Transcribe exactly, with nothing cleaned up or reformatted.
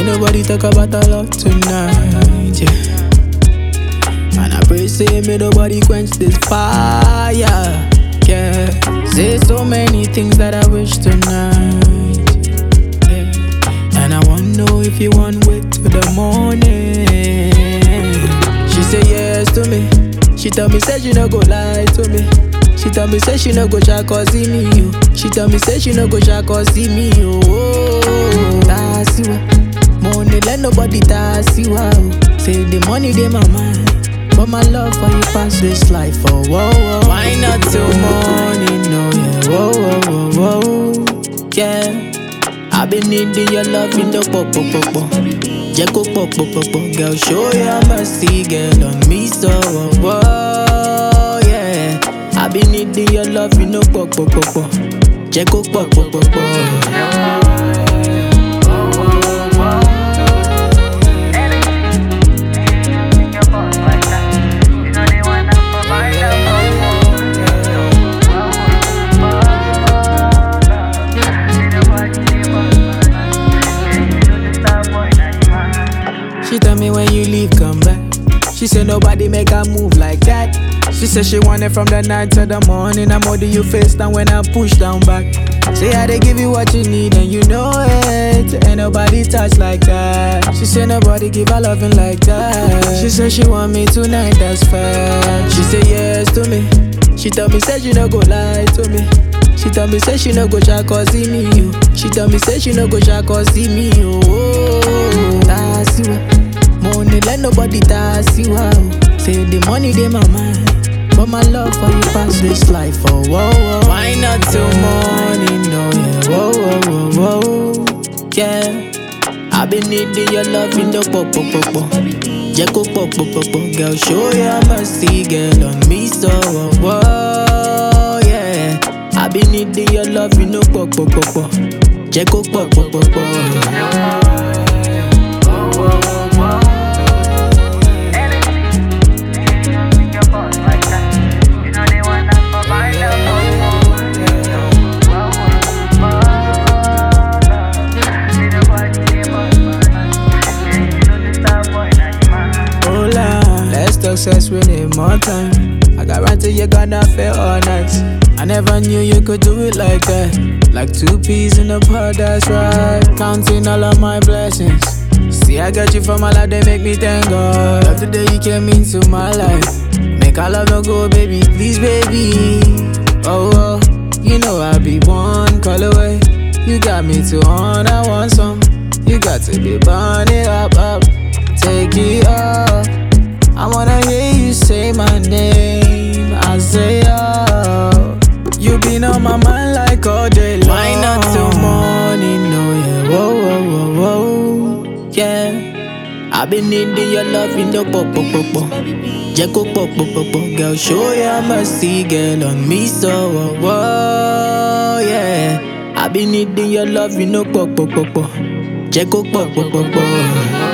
nobody talk about our love tonight, yeah. And I pray, say, may nobody quench this fire, yeah. Say so many things that I wish tonight, yeah. And I wanna know if you want wait till the morning. She say yes to me. She tell me, say she no go lie to me. She tell me, say she no go try cause see me, yo. She tell me, say she no go try cause see me, yo. Oh, that's you. Money let nobody tax you out. Say the money they my mind, but my love for you pass this life. Oh, whoa, whoa. Why not till morning? No, yeah. Whoa, whoa, whoa, whoa. Yeah. I been needing your love in the pop, pop, pop, pop. Jacko pop, pop, pop, pop. Girl, show your mercy, girl, on me so. Whoa, whoa, yeah. I been needing your love in the pop, pop, pop, pop. Jacko pop, pop, pop, pop. She tell me when you leave, come back. She said nobody make her move like that. She said she want it from the night to the morning. I'm holding you face down when I push down back. Say I they give you what you need and you know it. Ain't nobody touch like that. She said nobody give her loving like that. She said she want me tonight, that's fact. She said yes to me. She tell me say she no go lie to me. She tell me say she no go try cause see me, yo. She tell me say she no go try cause see me, yo. Oh, that's you. Money let nobody tax you out. Say the money they my mind, but my love for you pass this life. Oh, whoa, whoa. Why not till morning? No, yeah. Whoa, whoa, whoa, whoa. Yeah. I been needing your love in the pop, pop, pop, pop. Jacko pop, pop, pop, pop. Girl, show your mercy, girl, on me so. Whoa, whoa, yeah. I been needing your love in the pop, pop, pop, pop. Jacko pop, pop, pop, pop. Success, we need more time. I guarantee you're gonna feel all night. I never knew you could do it like that. Like two peas in a pod, that's right. Counting all of my blessings. See, I got you from my life, they make me thank God. Love the day you came into my life. Make our love no go, baby, please, baby. Oh, oh, you know I'll be one call away. You got me to on, I want some. You got to be burning up, up. Take it up. I wanna hear you say my name. I say, oh, you been on my mind like all day long. Why not till morning? No, yeah. Whoa, whoa, whoa, whoa. Yeah. I been needing your love in the pop, pop, pop, pop. Jacko pop, pop, pop, pop. Girl, show your mercy, girl, on me so. Whoa, whoa, yeah. I been needing your love in the pop, pop, pop, pop. Jacko pop, pop, pop, pop.